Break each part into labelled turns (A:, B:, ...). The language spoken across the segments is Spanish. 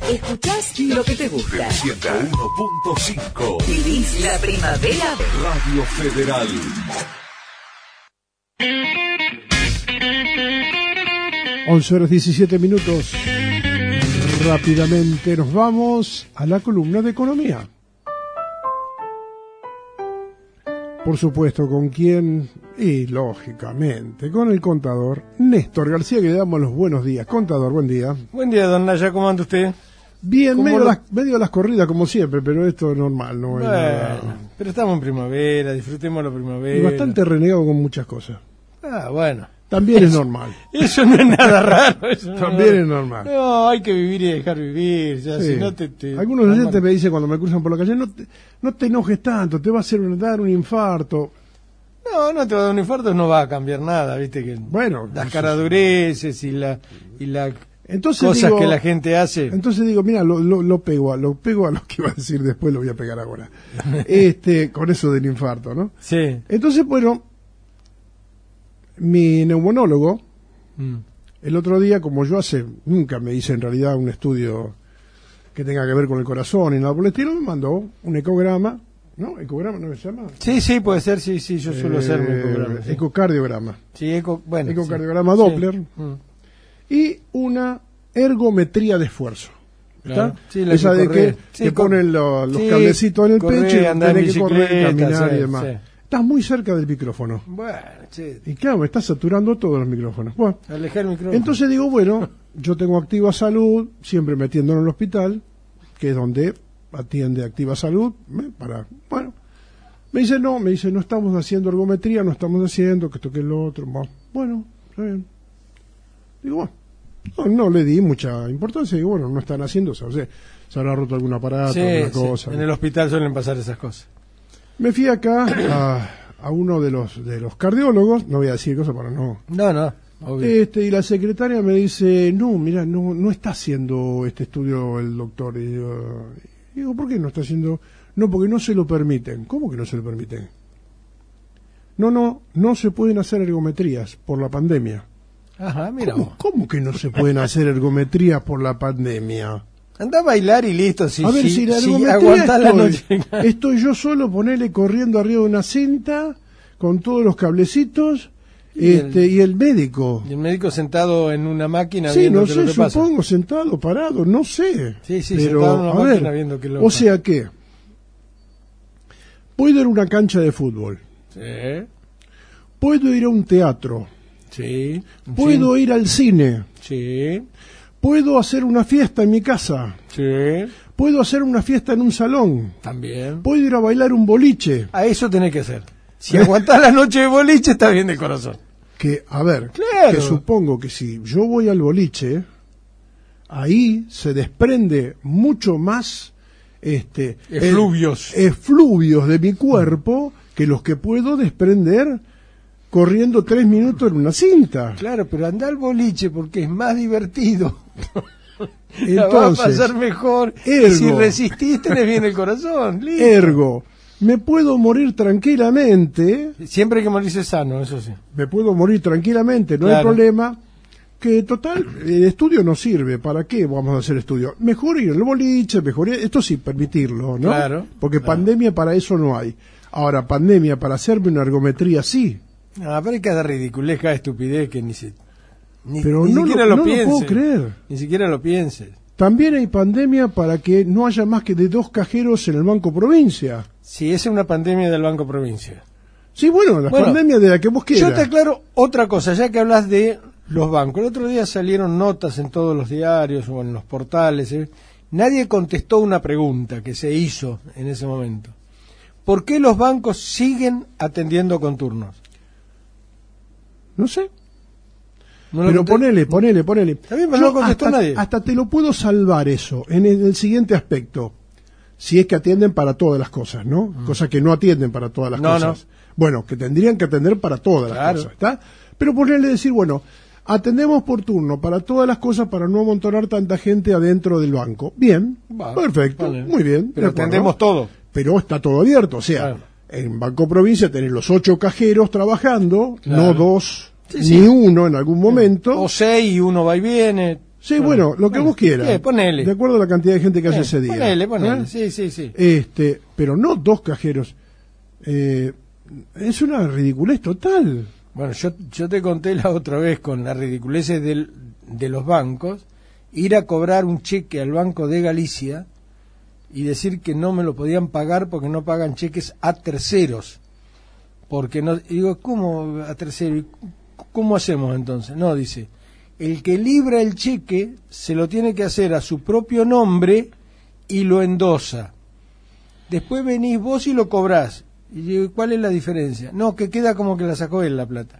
A: Escuchás lo que te gusta.
B: 101.5.
A: Vivís la primavera.
B: Radio Federal.
C: Once horas 17 minutos. Rápidamente nos vamos a la columna de economía. Por supuesto, ¿con quién? Y lógicamente, con el contador Néstor García, que le damos los buenos días. Contador, buen día.
D: Buen día, don Naya, ¿cómo anda usted?
C: Bien, medio las corridas como siempre, pero esto es normal, no hay nada.
D: Pero estamos en primavera, disfrutemos la primavera.
C: Y bastante renegado con muchas cosas.
D: Ah, bueno.
C: También es normal.
D: Eso no es nada raro.
C: También es normal.
D: No, hay que vivir y dejar vivir. Ya,
C: Sí.
D: si no
C: Algunos oyentes me dicen cuando me cruzan por la calle, no te enojes tanto, te va a dar un infarto.
D: No te va a dar un infarto, no va a cambiar nada, viste que
C: Bueno,
D: las caradureces y la
C: entonces
D: cosas
C: digo,
D: que la gente hace.
C: Entonces digo, mira, lo pego a lo que iba a decir después, lo voy a pegar ahora. Con eso del infarto, ¿no?
D: Sí.
C: Entonces, bueno, mi neumonólogo, el otro día, como yo nunca me hice en realidad un estudio que tenga que ver con el corazón y nada por el estilo, me mandó un ecograma, ¿no? ¿Ecograma no se llama?
D: Sí, puede ser, sí, yo suelo hacer un ecograma. Sí.
C: Ecocardiograma.
D: Sí,
C: Ecocardiograma
D: sí.
C: Doppler.
D: Sí.
C: Y una ergometría de esfuerzo. ¿Está?
D: Claro. Sí, la
C: esa
D: que
C: de
D: corre.
C: que ponen los cablecitos en el pecho y
D: andar
C: tenés que correr, caminar
D: sí,
C: y demás.
D: sí.
C: Estás muy cerca del micrófono.
D: Bueno, che,
C: Y claro, me está saturando todos los micrófonos. Bueno,
D: alejar el micrófono.
C: entonces digo, bueno, yo tengo Activa Salud, siempre metiéndolo en el hospital, que es donde atiende Activa Salud, bueno. Me dice, no estamos haciendo ergometría, no estamos haciendo, que esto que lo otro. Bueno, está bien. Digo, bueno, no le di mucha importancia, digo, bueno, no están haciendo, o sea, se habrá roto algún aparato, alguna cosa.
D: En el hospital suelen pasar esas cosas.
C: Me fui acá a uno de los cardiólogos, no voy a decir cosas para no.
D: No, obvio.
C: Y la secretaria me dice, no, mira, no está haciendo este estudio el doctor. Y digo, ¿por qué no está haciendo? No, porque no se lo permiten. ¿Cómo que no se lo permiten? No se pueden hacer ergometrías por la pandemia.
D: Ajá, mira.
C: ¿Cómo que no se pueden hacer ergometrías por la pandemia?
D: Anda a bailar y listo.
C: A ver, si la ergometría
D: aguantás la noche.
C: estoy yo solo, ponele corriendo arriba de una cinta con todos los cablecitos y el médico.
D: Y el médico sentado en una máquina
C: Sí,
D: viendo
C: no
D: qué
C: sé,
D: es lo que pasa.
C: supongo, sentado, parado, no sé.
D: Sí,
C: pero,
D: sentado en una
C: a
D: máquina
C: ver,
D: viendo qué es lo
C: o
D: que pasa.
C: sea que puedo ir a una cancha de fútbol,
D: Sí,
C: puedo ir a un teatro,
D: sí.
C: puedo ir al cine,
D: Sí,
C: puedo hacer una fiesta en mi casa,
D: sí.
C: puedo hacer una fiesta en un salón,
D: También.
C: puedo ir a bailar un boliche.
D: A eso tenés que hacer. Si aguantás la noche de boliche, está bien de corazón.
C: Que, a ver,
D: Claro.
C: que supongo que si yo voy al boliche, ahí se desprende mucho más
D: Efluvios.
C: efluvios de mi cuerpo que los que puedo desprender corriendo 3 minutos en una cinta.
D: Claro, pero anda al boliche porque es más divertido. La va a
C: Entonces,
D: pasar mejor.
C: ergo.
D: Y si resistís, tenés bien el corazón. Listo.
C: ergo, me puedo morir tranquilamente,
D: Siempre hay que morirse sano, eso sí.
C: no hay
D: Claro.
C: problema. Que total, el estudio no sirve. ¿Para qué vamos a hacer estudio? Mejor ir al boliche, esto sí, permitirlo, ¿no?
D: Claro,
C: Porque
D: claro.
C: pandemia para eso no hay. Ahora, pandemia para hacerme una ergometría sí.
D: No, pero hay cada ridiculez, cada estupidez que ni
C: Pero no
D: siquiera
C: lo
D: lo pienses.
C: puedo creer.
D: Ni siquiera lo pienses.
C: También hay pandemia para que no haya más que de 2 cajeros en el Banco Provincia.
D: Si esa es una pandemia del Banco Provincia.
C: Sí, bueno, la
D: Bueno,
C: pandemia de la que vos quieras.
D: Yo te aclaro otra cosa, ya que hablas de los bancos. El otro día salieron notas en todos los diarios o en los portales. Nadie contestó una pregunta que se hizo en ese momento. ¿Por qué los bancos siguen atendiendo con turnos?
C: No sé.
D: No lo
C: Pero
D: conté-
C: ponele.
D: Está bien, pero no contestó
C: hasta,
D: nadie.
C: hasta te lo puedo salvar eso, en el siguiente aspecto. Si es que atienden para todas las cosas, ¿no? Cosas que no atienden para todas las
D: No,
C: cosas. Bueno, que tendrían que atender para todas las
D: Claro.
C: cosas, ¿está? Pero ponerle decir, bueno, atendemos por turno para todas las cosas para no amontonar tanta gente adentro del banco. Bien,
D: Va,
C: perfecto,
D: vale.
C: muy bien.
D: Pero
C: de acuerdo.
D: atendemos todo.
C: Pero está todo abierto, o sea,
D: Claro.
C: en Banco Provincia tenés los 8 cajeros trabajando,
D: Claro.
C: no 2,
D: Sí, sí.
C: ni uno en algún momento.
D: O 6 y uno va y viene.
C: Sí, bueno, lo que vos quieras.
D: Ponele.
C: De acuerdo a la cantidad de gente que haya ese día.
D: Ponele. Sí.
C: Pero no 2 cajeros. Es una ridiculez total.
D: Bueno, yo te conté la otra vez con las ridiculeces de los bancos, ir a cobrar un cheque al Banco de Galicia y decir que no me lo podían pagar porque no pagan cheques a terceros. Porque no, digo, ¿cómo a terceros? ¿Cómo hacemos entonces? No, dice, el que libra el cheque se lo tiene que hacer a su propio nombre y lo endosa. Después venís vos y lo cobrás. Y digo, ¿cuál es la diferencia? No, que queda como que la sacó él la plata.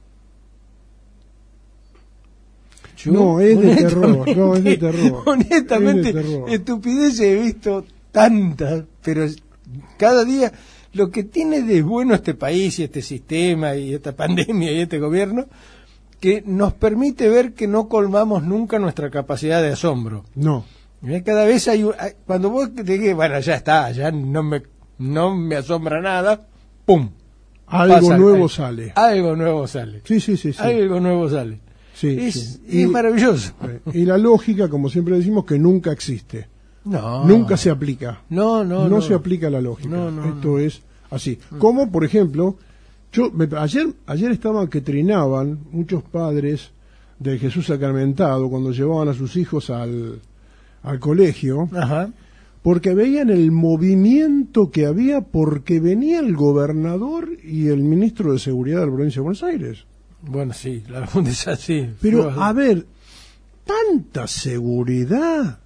C: No, es de terror.
D: Honestamente, estupideces he visto tantas, pero cada día lo que tiene de bueno este país y este sistema y esta pandemia y este gobierno, que nos permite ver que no colmamos nunca nuestra capacidad de asombro.
C: No.
D: Cada vez cuando vos te digas, bueno, ya está, ya no me asombra nada, ¡pum!
C: Algo nuevo sale.
D: Algo nuevo sale.
C: Sí.
D: Algo nuevo sale.
C: Sí.
D: Es maravilloso.
C: Y la lógica, como siempre decimos, que nunca existe.
D: No.
C: Nunca se aplica.
D: No
C: se aplica la lógica.
D: No.
C: Esto es así. Como, por ejemplo, ayer estaban que trinaban muchos padres de Jesús Sacramentado cuando llevaban a sus hijos al colegio.
D: Ajá.
C: Porque veían el movimiento que había porque venía el gobernador y el ministro de Seguridad de la provincia de Buenos Aires.
D: Bueno, sí, la pregunta es así.
C: Pero, a ver, tanta seguridad,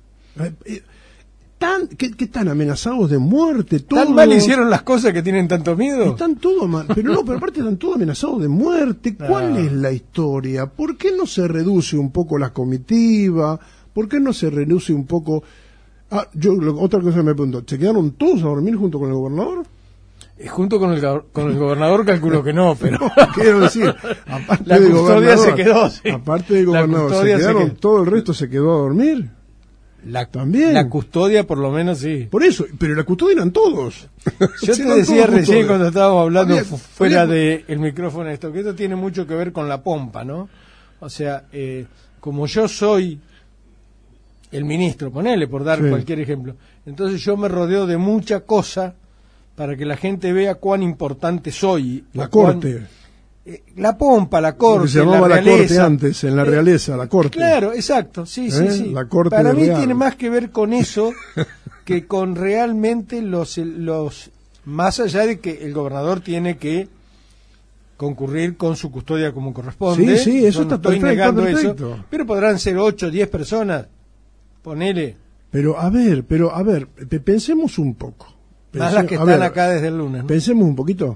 C: que están amenazados de muerte, todo.
D: ¿Tan mal hicieron las cosas que tienen tanto miedo?
C: Están todos mal, pero aparte están todos amenazados de muerte. ¿Cuál es la historia? ¿Por qué no se reduce un poco la comitiva? ¿Por qué no se reduce un poco? Otra cosa que me pregunto, ¿se quedaron todos a dormir junto con el gobernador?
D: Junto con el gobernador calculo que no, pero
C: quiero decir, aparte
D: la custodia se quedó. Sí.
C: Aparte del gobernador, ¿se quedaron todo el resto se quedó a dormir? También.
D: La custodia por lo menos sí.
C: Por eso, pero la custodia eran todos.
D: Yo te decía recién cuando estábamos hablando fuera del micrófono esto, que esto tiene mucho que ver con la pompa, ¿no? O sea, como yo soy el ministro, ponele por dar cualquier ejemplo, entonces yo me rodeo de mucha cosa para que la gente vea cuán importante soy.
C: La corte.
D: La pompa, la corte,
C: se llamaba la corte antes, en la realeza, la corte.
D: Claro, exacto, sí.
C: La corte
D: para mí
C: real.
D: tiene más que ver con eso que con realmente los más allá de que el gobernador tiene que concurrir con su custodia como corresponde.
C: Sí, eso está
D: estoy negando
C: perfecto.
D: eso, pero podrán ser 8 o 10 personas, ponele.
C: Pero a ver, pensemos un poco.
D: Más las que están acá desde el lunes, ¿no?
C: Pensemos un poquito.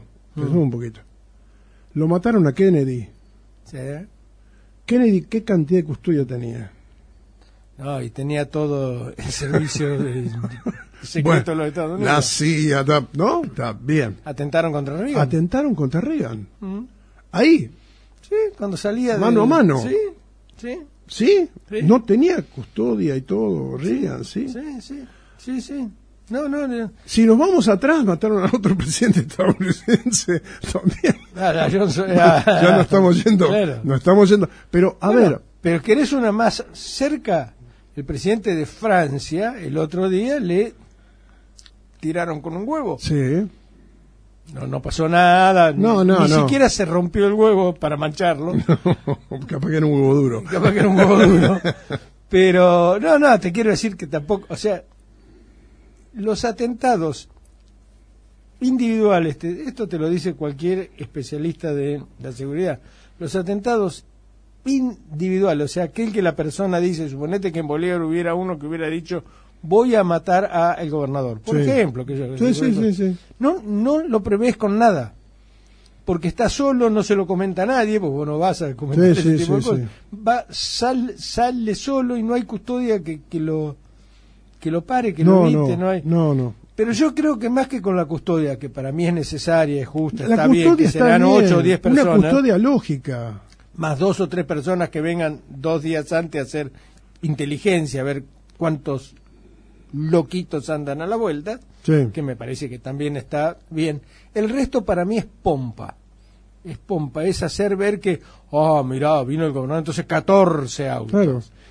C: Lo mataron a Kennedy.
D: Sí.
C: Kennedy, ¿qué cantidad de custodia tenía?
D: No, y tenía todo el servicio secreto de los Estados Unidos.
C: La CIA, ¿no? Está bien.
D: Atentaron contra Reagan.
C: Ahí.
D: Sí, cuando salía
C: mano a mano.
D: Sí.
C: ¿Sí? No tenía custodia y todo, Reagan, ¿sí?
D: Sí. No.
C: Si nos vamos atrás, mataron a otro presidente estadounidense también. Ya no estamos yendo. Claro. No estamos yendo. Pero, a ver.
D: Pero ¿querés una más cerca? El presidente de Francia, el otro día, le tiraron con un huevo.
C: Sí.
D: No pasó nada. Ni siquiera se rompió el huevo para mancharlo.
C: Capaz que era un huevo duro.
D: Pero, te quiero decir que tampoco, o sea, los atentados individuales, esto te lo dice cualquier especialista de la seguridad, los atentados individuales, o sea, aquel que la persona dice, suponete que en Bolívar hubiera uno que hubiera dicho, voy a matar a el gobernador, por ejemplo.
C: Sí.
D: No lo prevés con nada, porque está solo, no se lo comenta a nadie, porque vos no vas a comentar ese tipo de cosas. Sale solo y no hay custodia que lo pare, que lo evite, no hay.
C: No.
D: Pero yo creo que más que con la custodia, que para mí es necesaria, es justa, está bien, que serán 8 o 10 personas.
C: Una custodia lógica.
D: Más 2 o 3 personas que vengan 2 días antes a hacer inteligencia, a ver cuántos loquitos andan a la vuelta, que me parece que también está bien. El resto para mí es pompa. Es hacer ver que, mirá, vino el gobernador, entonces 14 autos. Claro.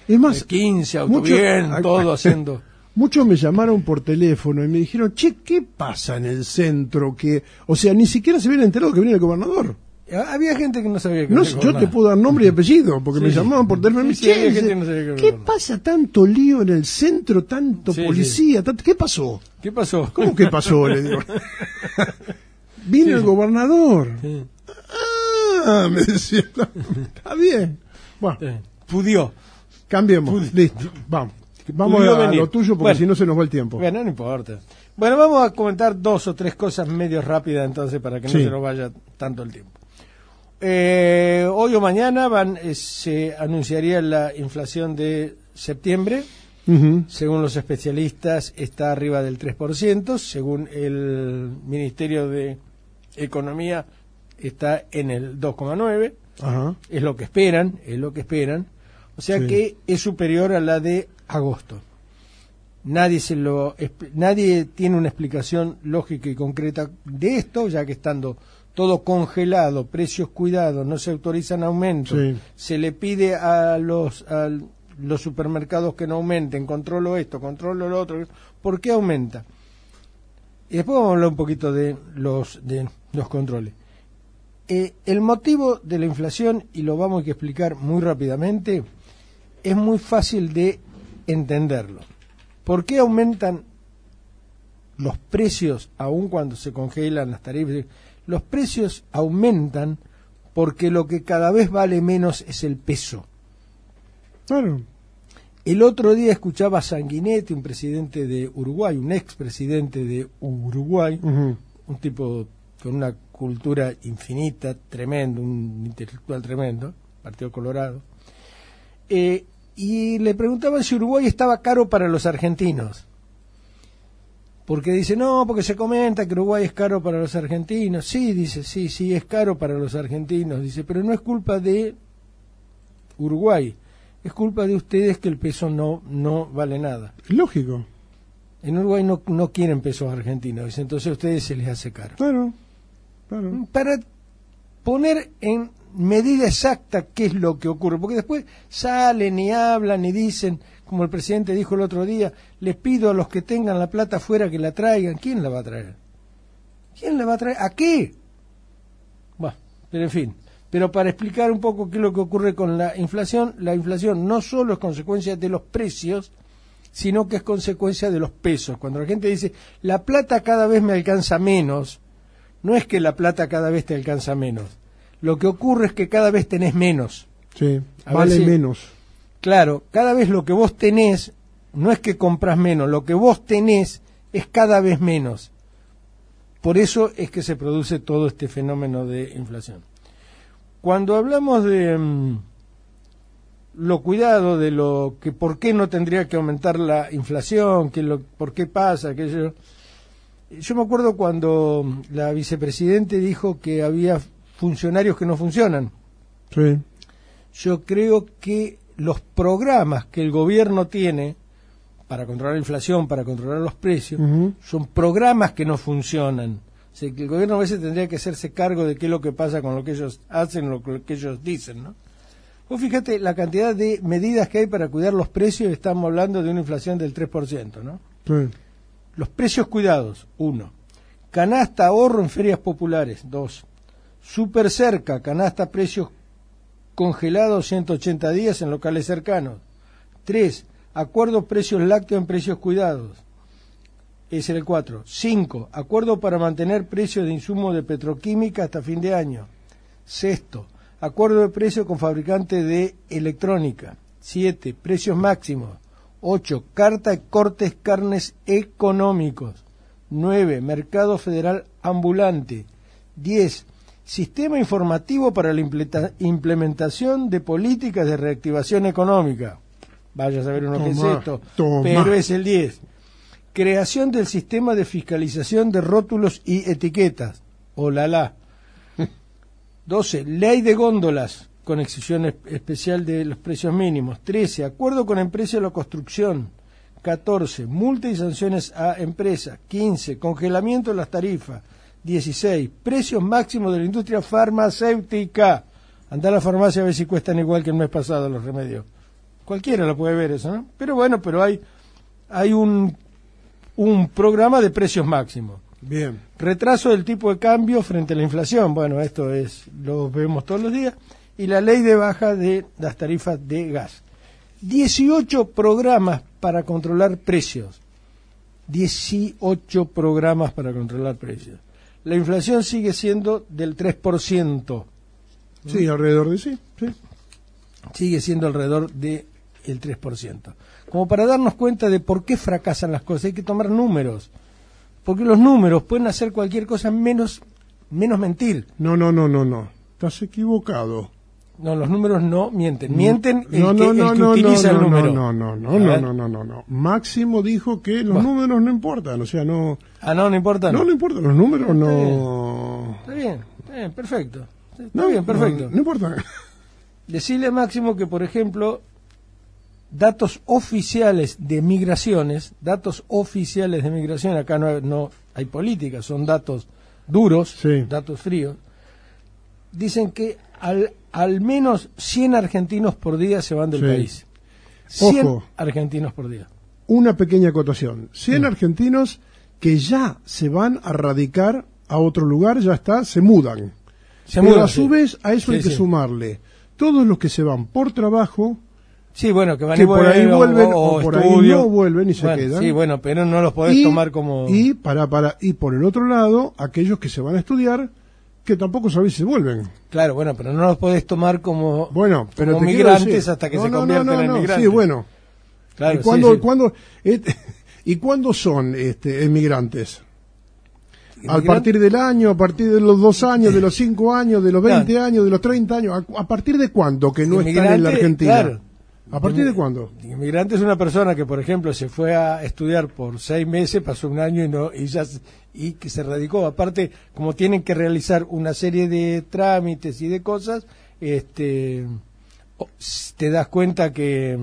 C: Es más,
D: 15, Autobien, todo haciendo.
C: Muchos me llamaron por teléfono y me dijeron, che, ¿qué pasa en el centro? O sea, ni siquiera se habían enterado que venía el gobernador.
D: Había gente que no sabía que
C: No,
D: venía el
C: yo te
D: gobernador.
C: puedo dar nombre y apellido, porque
D: Sí,
C: me
D: sí.
C: llamaban por teléfono y me
D: Sí,
C: decían,
D: había
C: che,
D: gente que no sabía que venía el
C: ¿qué
D: gobernador.
C: pasa tanto lío en el centro, tanto
D: Sí,
C: policía? ¿Qué pasó?
D: ¿Qué pasó?
C: ¿Cómo que pasó? Le digo. Vino
D: Sí,
C: el
D: sí.
C: gobernador.
D: Sí.
C: Ah, me decía, no, está bien. Bueno,
D: Pudió.
C: cambiemos. Listo, vamos. Vamos
D: Pudió
C: a
D: venir.
C: lo tuyo porque
D: Bueno.
C: si no se nos va el tiempo.
D: Bueno, no importa. Bueno, vamos a comentar 2 o 3 cosas medio rápidas entonces para que no
C: Sí.
D: se nos vaya tanto el tiempo. Hoy o mañana se anunciaría la inflación de septiembre.
C: Ujú.
D: Según los especialistas está arriba del 3%, según el Ministerio de Economía está en el 2,9%,
C: Ajá.
D: es lo que esperan, o sea
C: Sí.
D: que es superior a la de agosto. Nadie tiene una explicación lógica y concreta de esto, ya que estando todo congelado, precios cuidados, no se autorizan aumentos,
C: Sí.
D: se le pide a los supermercados que no aumenten, controlo esto, controlo lo otro. ¿Por qué aumenta? Y después vamos a hablar un poquito de los controles. El motivo de la inflación, y lo vamos a explicar muy rápidamente, es muy fácil de entenderlo. ¿Por qué aumentan los precios aun cuando se congelan las tarifas? Los precios aumentan porque lo que cada vez vale menos es el peso.
C: Claro.
D: El otro día escuchaba a Sanguinetti, un presidente de Uruguay, un expresidente de Uruguay,
C: Ujú.
D: un tipo con una cultura infinita, tremendo, un intelectual tremendo, Partido Colorado, y le preguntaban si Uruguay estaba caro para los argentinos. Porque dice, no, porque se comenta que Uruguay es caro para los argentinos. Sí, dice, sí, es caro para los argentinos. Dice, pero no es culpa de Uruguay, es culpa de ustedes que el peso no vale nada.
C: Lógico.
D: En Uruguay no quieren pesos argentinos, dice, entonces a ustedes se les hace caro.
C: Claro. Claro.
D: Para poner en medida exacta qué es lo que ocurre, porque después salen y hablan y dicen, como el presidente dijo el otro día, les pido a los que tengan la plata afuera que la traigan. ¿Quién la va a traer? ¿Quién la va a traer? ¿A qué? Bueno, pero en fin. Pero para explicar un poco qué es lo que ocurre con la inflación no solo es consecuencia de los precios, sino que es consecuencia de los pesos. Cuando la gente dice, la plata cada vez me alcanza menos, no es que la plata cada vez te alcanza menos. Lo que ocurre es que cada vez tenés menos.
C: Sí.
D: A
C: Vale
D: ver si-
C: menos.
D: Claro, cada vez lo que vos tenés, no es que compras menos, lo que vos tenés es cada vez menos. Por eso es que se produce todo este fenómeno de inflación. Cuando hablamos de lo cuidado, de lo que por qué no tendría que aumentar la inflación, por qué pasa, yo me acuerdo cuando la vicepresidente dijo que había funcionarios que no funcionan.
C: Sí.
D: Yo creo que los programas que el gobierno tiene para controlar la inflación, para controlar los precios,
C: Ujú.
D: son programas que no funcionan. O sea, que el gobierno a veces tendría que hacerse cargo de qué es lo que pasa con lo que ellos hacen, lo que ellos dicen, ¿no? Vos fíjate la cantidad de medidas que hay para cuidar los precios, estamos hablando de una inflación del 3%, ¿no?
C: Sí.
D: Los precios cuidados, 1. Canasta ahorro en ferias populares, 2. Super cerca, canasta precios congelados 180 días en locales cercanos. 3. Acuerdo precios lácteos en precios cuidados. Ese era el 4. 5. Acuerdo para mantener precios de insumos de petroquímica hasta fin de año. 6. Acuerdo de precio con fabricante de electrónica. 7. Precios máximos. 8. Carta de cortes carnes económicos. 9. Mercado federal ambulante. 10. Sistema informativo para la implementación de políticas de reactivación económica. Vaya a saber uno qué es
C: Tomá,
D: esto,
C: tomá.
D: pero es el 10. Creación del sistema de fiscalización de rótulos y etiquetas. Olala. 12. Ley de góndolas con excepción especial de los precios mínimos. 13. Acuerdo con empresas de la construcción. 14. Multa y sanciones a empresas. 15. Congelamiento de las tarifas. 16. Precios máximos de la industria farmacéutica. Andá a la farmacia a ver si cuestan igual que el mes pasado los remedios. cualquiera lo puede ver eso, ¿no? Pero bueno, pero hay un programa de precios máximos.
C: Bien.
D: Retraso del tipo de cambio frente a la inflación, bueno, esto lo vemos todos los días, y la ley de baja de las tarifas de gas. 18 programas para controlar precios. 18 programas para controlar precios. La inflación sigue siendo del 3%.
C: Sí, alrededor de sí.
D: Sigue siendo alrededor del 3%. Como para darnos cuenta de por qué fracasan las cosas, hay que tomar números. Porque los números pueden hacer cualquier cosa menos mentir.
C: No. Estás equivocado.
D: No, los números no mienten. Mienten el
C: No,
D: que utiliza el número.
C: No. Máximo dijo que los números no importan, o sea, no...
D: Ah, no importan.
C: No importan, los números no...
D: Está bien, perfecto. Está bien, perfecto.
C: No importa.
D: Decirle a Máximo que, por ejemplo, datos oficiales de migraciones, acá no hay política, son datos duros,
C: sí.
D: Datos fríos, dicen que al menos 100 argentinos por día se van del país. 100
C: Ojo,
D: argentinos por día.
C: Una pequeña acotación. 100 argentinos que ya se van a radicar a otro lugar, se mudan. Pero a su vez a eso hay que sumarle todos los que se van por trabajo.
D: Sí, bueno, que van
C: que
D: y vuelven,
C: por ahí vuelven
D: o
C: por
D: estudio.
C: ahí no vuelven y se quedan.
D: Sí, bueno, pero no los podés tomar como...
C: Y por el otro lado, aquellos que se van a estudiar, que tampoco sabés si se vuelven.
D: Claro, bueno, pero no los podés tomar como,
C: pero
D: como migrantes hasta que se convierten en migrantes.
C: Sí, bueno.
D: Claro,
C: ¿Y cuándo son emigrantes? ¿A partir del año, a partir de los 2 años, de los 5 años, de los 20 años, de los 30 años? ¿A partir de cuándo que no están en la Argentina?
D: Claro.
C: ¿A partir de cuándo?
D: Inmigrante es una persona que, por ejemplo, se fue a estudiar por 6 meses, pasó 1 año y que se radicó. Aparte, como tienen que realizar una serie de trámites y de cosas, te das cuenta que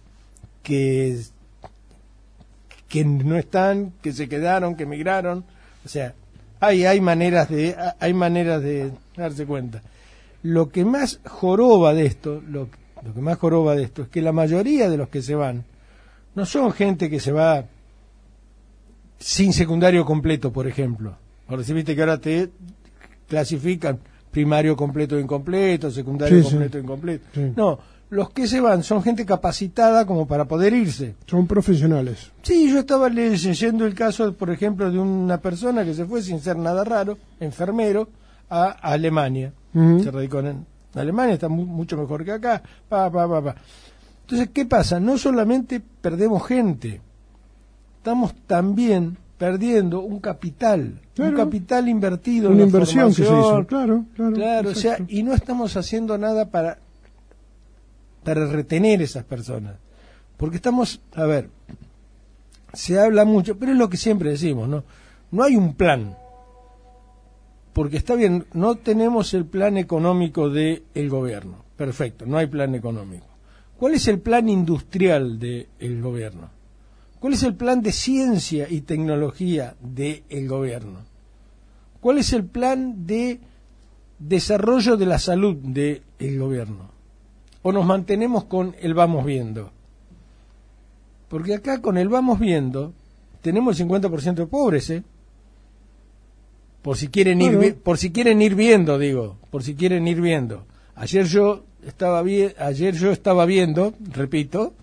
D: no están, que se quedaron, que emigraron. O sea, hay maneras de darse cuenta. Lo que más joroba de esto es que la mayoría de los que se van no son gente que se va sin secundario completo, por ejemplo. Ahora sí, viste que ahora te clasifican primario completo e incompleto, secundario completo e incompleto.
C: Sí.
D: No, los que se van son gente capacitada como para poder irse.
C: Son profesionales.
D: Sí, yo estaba leyendo el caso, por ejemplo, de una persona que se fue sin ser nada raro, enfermero, a Alemania. Se radicó en Alemania, está mucho mejor que acá. Entonces, ¿qué pasa? No solamente perdemos gente, estamos también perdiendo un capital, un capital invertido en la
C: inversión que se hizo,
D: claro, o sea, y no estamos haciendo nada para retener esas personas, porque se habla mucho, pero es lo que siempre decimos, no hay un plan, porque está bien, no tenemos el plan económico del gobierno, perfecto, no hay plan económico. ¿Cuál es el plan industrial del gobierno? ¿Cuál es el plan de ciencia y tecnología del gobierno? ¿Cuál es el plan de desarrollo de la salud del gobierno? ¿O nos mantenemos con el vamos viendo? Porque acá con el vamos viendo tenemos el 50% de pobres, por si quieren ir viendo. Ayer yo estaba viendo, repito,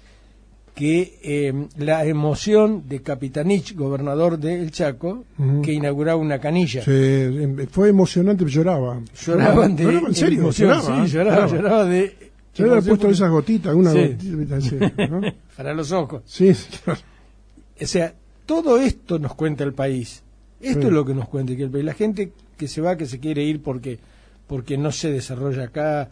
D: que la emoción de Capitanich, gobernador del Chaco, que inauguraba una canilla.
C: Sí, fue emocionante, lloraban en serio,
D: emoción, lloraba de...
C: Yo le había puesto esas gotitas, gotita, ¿no?
D: Para los ojos.
C: Sí, claro.
D: O sea, todo esto nos cuenta el país. Esto es lo que nos cuenta que el país. La gente que se va, que se quiere ir porque no se desarrolla acá.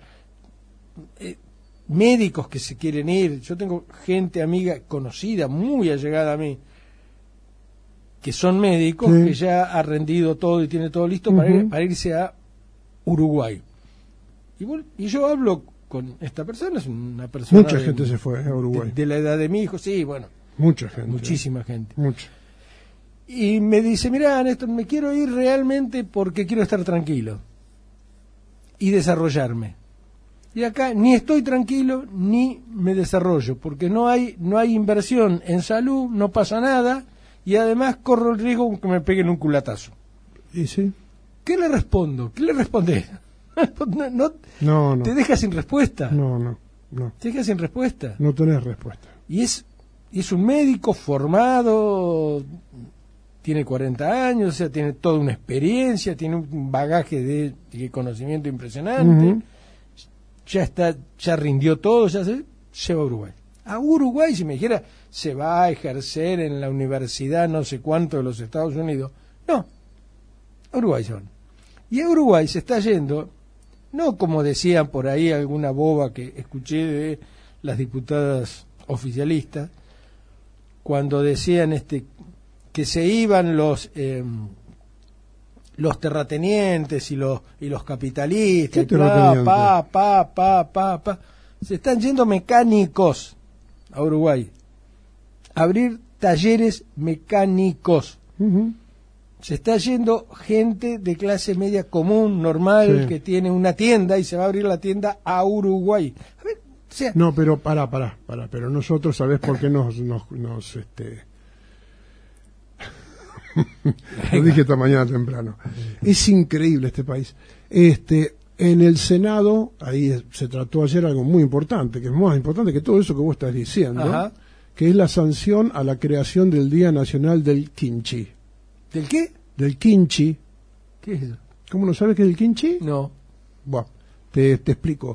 D: Médicos que se quieren ir. Yo tengo gente amiga conocida, muy allegada a mí, que son médicos, que ya ha rendido todo y tiene todo listo para irse a Uruguay. Y yo hablo con esta persona, es una persona...
C: Mucha gente se fue a Uruguay.
D: De la edad de mi hijo, sí, bueno.
C: Mucha gente.
D: Muchísima gente.
C: Mucha.
D: Y me dice, mirá, Néstor, me quiero ir realmente porque quiero estar tranquilo y desarrollarme. Y acá ni estoy tranquilo ni me desarrollo, porque no hay inversión en salud, no pasa nada, y además corro el riesgo de que me peguen un culatazo.
C: ¿Y sí?
D: ¿Qué le respondo? ¿Qué le respondés?
C: No.
D: Te deja sin respuesta.
C: No.
D: Te deja sin respuesta.
C: No tenés respuesta.
D: Y es un médico formado, tiene 40 años, o sea, tiene toda una experiencia, tiene un bagaje de conocimiento impresionante.
C: Ujú.
D: Ya rindió todo, se va a Uruguay. A Uruguay, si me dijera, se va a ejercer en la universidad no sé cuánto de los Estados Unidos. No, a Uruguay se van. Y a Uruguay se está yendo, no como decían por ahí alguna boba que escuché de las diputadas oficialistas, cuando decían que se iban los terratenientes y los capitalistas,
C: ¿Qué terrateniente?
D: se están yendo mecánicos a Uruguay, a abrir talleres mecánicos.
C: Ujú.
D: Se está yendo gente de clase media común, normal,
C: Sí.
D: que tiene una tienda y se va a abrir la tienda a Uruguay. A ver, o sea,
C: No, pero pará, pero nosotros, ¿sabés por qué nos lo dije esta mañana temprano. Es increíble este país. En el Senado, ahí se trató ayer algo muy importante, que es más importante que todo eso que vos estás diciendo,
D: Ajá.
C: que es la sanción a la creación del Día Nacional del Kimchi.
D: ¿del qué?
C: Del kimchi.
D: ¿Qué es eso?
C: ¿Cómo no sabes qué es el kimchi?
D: No.
C: Bueno, te explico.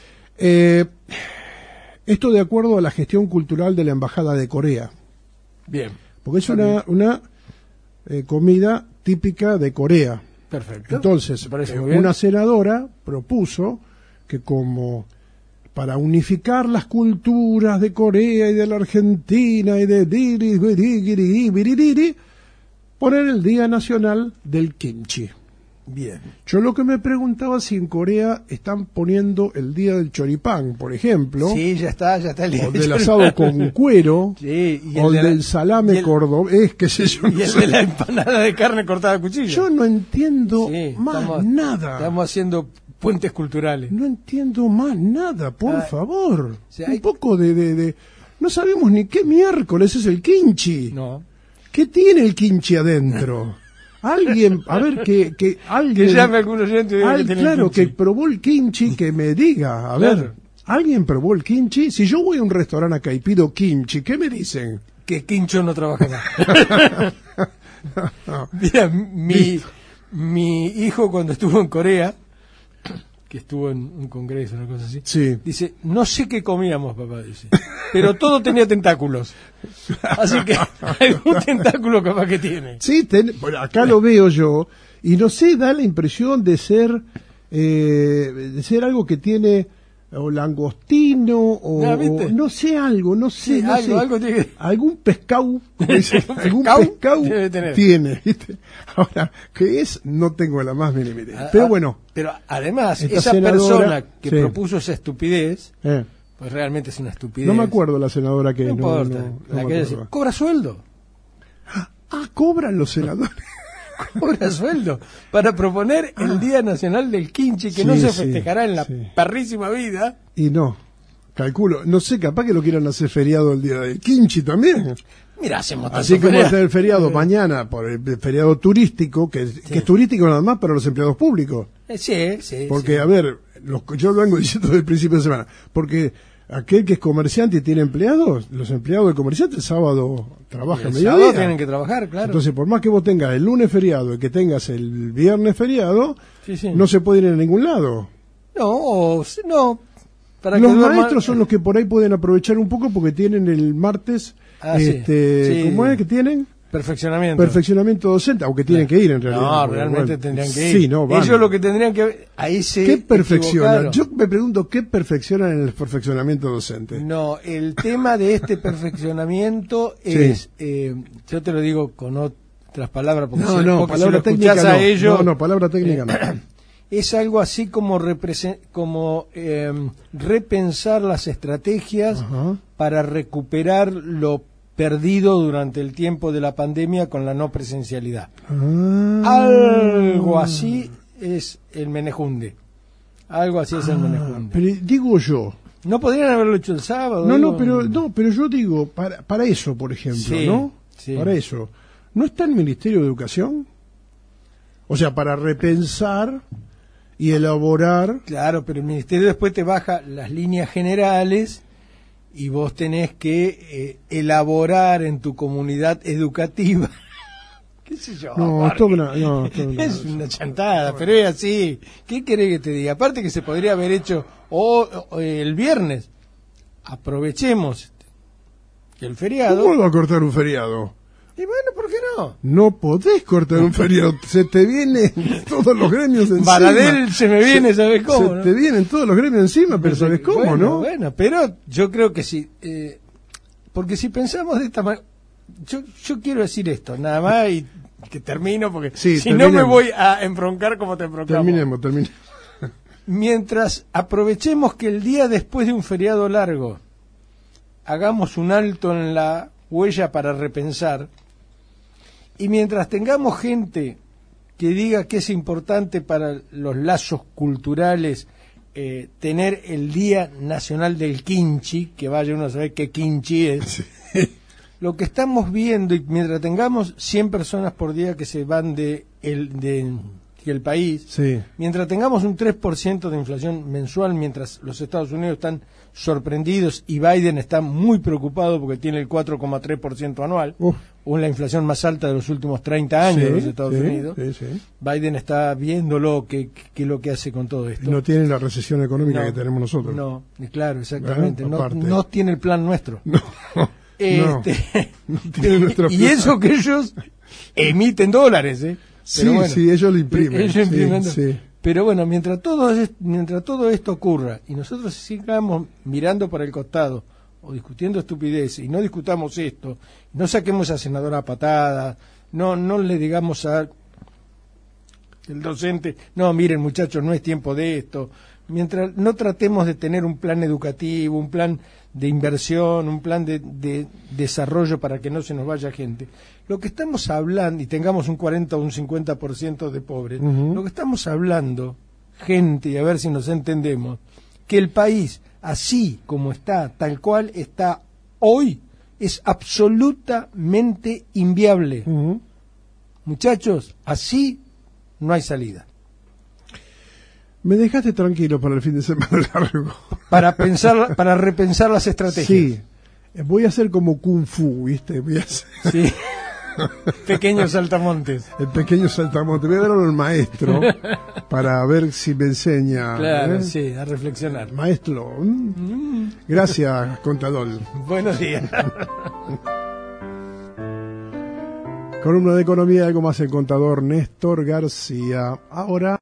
C: Esto de acuerdo a la gestión cultural de la Embajada de Corea,
D: Bien.
C: porque es una comida típica de Corea.
D: Perfecto.
C: Entonces,
D: Me parece muy bien.
C: una senadora propuso que como para unificar las culturas de Corea y de la Argentina y de poner el Día Nacional del Kimchi.
D: Bien.
C: Yo lo que me preguntaba si en Corea están poniendo el Día del Choripán, por ejemplo,
D: Sí, ya está el día
C: o del asado con cuero,
D: Sí, y
C: o
D: el de la-
C: del salame
D: y el-
C: cordobés, qué sé yo.
D: Y
C: no
D: el
C: sé.
D: de la empanada de carne cortada a cuchillo.
C: Yo no entiendo
D: Sí,
C: más
D: estamos-
C: nada.
D: Estamos haciendo puentes culturales.
C: No entiendo más nada, por favor.
D: sea,
C: Un
D: hay-
C: poco de... No sabemos ni qué miércoles es el kimchi.
D: No.
C: ¿Qué tiene el kimchi adentro? Alguien, a ver, que alguien...
D: Que llame a algún oyente y diga que tiene
C: claro,
D: kimchi.
C: que probó el kimchi, que me diga. A
D: Claro.
C: ver, ¿alguien probó el kimchi? Si yo voy a un restaurante acá y pido kimchi, ¿qué me dicen?
D: Que Quincho no trabaja más.
C: No.
D: Mira, mi hijo cuando estuvo en Corea, que estuvo en un congreso, una cosa así,
C: Sí.
D: dice, no sé qué comíamos, papá, dice, pero todo tenía tentáculos. Así que algún tentáculo capaz que tiene.
C: Sí, bueno, acá lo veo yo, y no sé, da la impresión de ser algo que tiene o langostino o
D: ¿viste?
C: no sé algo, no sé,
D: Sí,
C: no sé.
D: algo tiene que-
C: Algún pescado, como dicen, algún
D: pescado
C: pescado
D: debe tener.
C: tiene, ¿viste? Ahora, ¿qué es? No tengo la más mínima idea.
D: Ah,
C: Pero bueno,
D: Pero además,
C: Esta
D: esa
C: senadora,
D: persona que
C: sí.
D: propuso esa estupidez,
C: eh,
D: pues realmente es una estupidez.
C: no me acuerdo la senadora que
D: No importa.
C: no
D: La
C: me
D: que
C: acuerdo.
D: dice, cobra sueldo.
C: Ah, cobran los senadores.
D: Cobra sueldo para proponer el Día Nacional del Kimchi, que
C: Sí,
D: no se
C: sí,
D: festejará en la
C: sí.
D: perrísima vida.
C: Y no, calculo, no sé, capaz que lo quieran hacer feriado el día del kimchi también.
D: Mira, hacemos tanto
C: Así que va a
D: feriado.
C: ser el feriado mañana por el feriado turístico, que es turístico nada más para los empleados públicos.
D: Sí.
C: Porque,
D: sí.
C: a ver, yo lo vengo diciendo desde el principio de semana, porque aquel que es comerciante y tiene empleados, los empleados del comerciante el sábado trabajan
D: El
C: mediodía.
D: sábado tienen que trabajar, claro.
C: Entonces, por más que vos tengas el lunes feriado y que tengas el viernes feriado,
D: Sí.
C: no se puede ir a ningún lado.
D: No. Para
C: Los
D: que duerman-
C: maestros son los que por ahí pueden aprovechar un poco porque tienen el martes,
D: Sí.
C: ¿cómo es que tienen?
D: Perfeccionamiento.
C: Perfeccionamiento docente, aunque tienen que ir en realidad.
D: No,
C: porque,
D: realmente
C: bueno,
D: tendrían que ir.
C: Sí, no, van.
D: Ellos lo que tendrían que... Ahí se
C: ¿Qué perfeccionan?
D: equivocaron.
C: Yo me pregunto, ¿qué perfeccionan en el perfeccionamiento docente?
D: No, el tema de este perfeccionamiento
C: Sí.
D: es, yo te lo digo con otras palabras, porque si lo
C: palabra técnica
D: escuchás a
C: no.
D: ellos,
C: No, palabra técnica no.
D: es algo así como, repensar las estrategias
C: Ajá.
D: para recuperar lo perdido durante el tiempo de la pandemia con la no presencialidad.
C: Ah.
D: Algo así es el menejunde. Algo así es el Menejundia.
C: Pero digo yo.
D: ¿No podrían haberlo hecho el sábado?
C: No, pero yo digo, para eso, por ejemplo,
D: Sí,
C: ¿no?
D: sí.
C: Para eso. ¿No está el Ministerio de Educación? O sea, para repensar y elaborar.
D: Claro, pero el ministerio después te baja las líneas generales y vos tenés que elaborar en tu comunidad educativa. ¿Qué sé yo?
C: No,
D: Es una chantada, pero es así. ¿Qué querés que te diga? Aparte que se podría haber hecho el viernes. Aprovechemos el feriado.
C: ¿Cómo va a cortar un feriado?
D: Y bueno, ¿por qué no?
C: No podés cortar un feriado. Se te vienen todos los gremios encima.
D: Baradel se me viene, ¿sabes cómo?
C: Se
D: ¿no?
C: te vienen todos los gremios encima, pero ¿sabes cómo,
D: bueno,
C: no?
D: Bueno, pero yo creo que sí. Porque si pensamos de esta manera. Yo quiero decir esto, nada más, y que termino, porque
C: Sí,
D: si no
C: terminemos.
D: me voy a embroncar como te embroncamos.
C: Terminemos.
D: Mientras aprovechemos que el día después de un feriado largo hagamos un alto en la huella para repensar, y mientras tengamos gente que diga que es importante para los lazos culturales tener el Día Nacional del Quinchi, que vaya uno a saber qué quinchi es,
C: Sí.
D: lo que estamos viendo, y mientras tengamos 100 personas por día que se van del país,
C: Sí.
D: mientras tengamos un 3% de inflación mensual, mientras los Estados Unidos están sorprendidos y Biden está muy preocupado porque tiene el 4,3% anual, la inflación más alta de los últimos 30 años de los Estados Unidos.
C: Sí.
D: Biden está viéndolo qué es lo que hace con todo esto.
C: No tiene la recesión económica
D: No,
C: que tenemos nosotros.
D: No, claro, exactamente.
C: Aparte.
D: No tiene el plan nuestro.
C: No tiene nuestro
D: Y
C: plan.
D: eso que ellos emiten dólares, ¿eh?
C: Sí, ellos lo imprimen.
D: Ellos imprimen.
C: Sí.
D: Pero bueno, mientras todo esto ocurra y nosotros sigamos mirando para el costado o discutiendo estupideces y no discutamos esto, no saquemos a senadora a patadas, no le digamos a el docente, no, miren muchachos, no es tiempo de esto, mientras no tratemos de tener un plan educativo, un plan de inversión, un plan de desarrollo para que no se nos vaya gente. Lo que estamos hablando, y tengamos un 40 o un 50% de pobres, lo que estamos hablando, gente, y a ver si nos entendemos, que el país, así como está, tal cual está hoy, es absolutamente inviable. Muchachos, así no hay salida.
C: Me dejaste tranquilo para el fin de semana largo.
D: Para repensar las estrategias.
C: Sí. Voy a hacer como Kung Fu, ¿viste? Voy a hacer
D: Sí. Pequeños saltamontes.
C: el pequeño saltamonte. Voy a darlo al maestro para ver si me enseña.
D: Claro, sí, a reflexionar.
C: Maestro. Gracias, contador.
D: Buenos días.
C: Columna de economía, algo más el contador Néstor García. Ahora.